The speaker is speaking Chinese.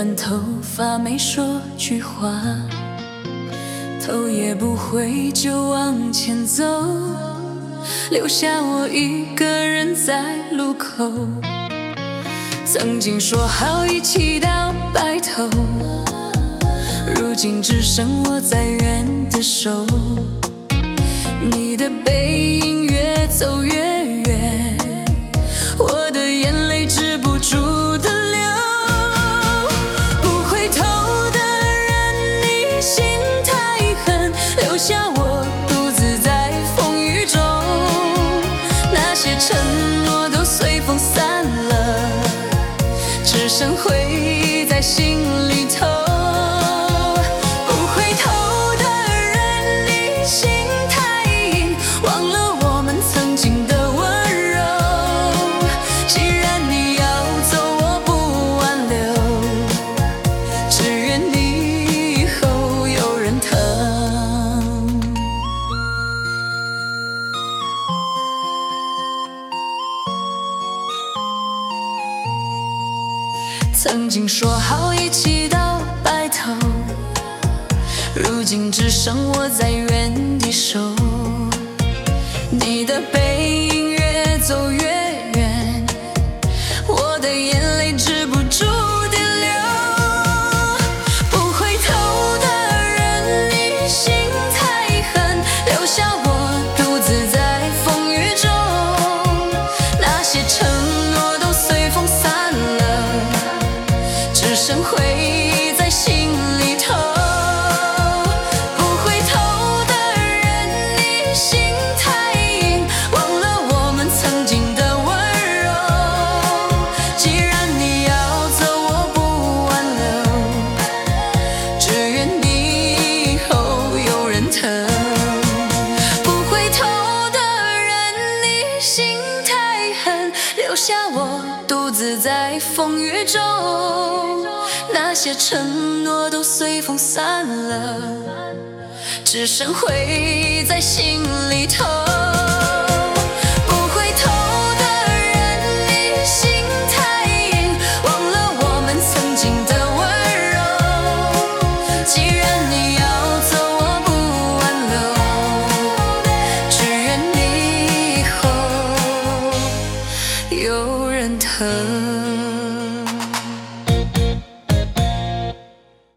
短头发没说句话，头也不回就往前走，留下我一个人在路口。曾经说好一起到白头，如今只剩我在原地守。你的背影越走越远，我的眼泪止不住的流。不回头的人，你心太狠，留下我独自在风雨中。那些承诺都随风散了，只剩回忆在心里头。曾经说好一起到白头，如今只剩我在原地守。你的背影越走越远，我的眼泪止不住地流。不回头的人，你心太狠，留下我独自在风雨中。那些承诺都随风散了，只剩回忆在心里头。不回头的人，你心太硬，忘了我们曾经的温柔。既然你要走，我不挽留，只愿你以后有人疼。不回头的人，你心太狠，留下我独自在风雨中。那些承诺都随风散了，只剩回忆在心里头。不回头的人，你心太硬，忘了我们曾经的温柔。既然你要走，我不挽留，只愿你以后有人疼。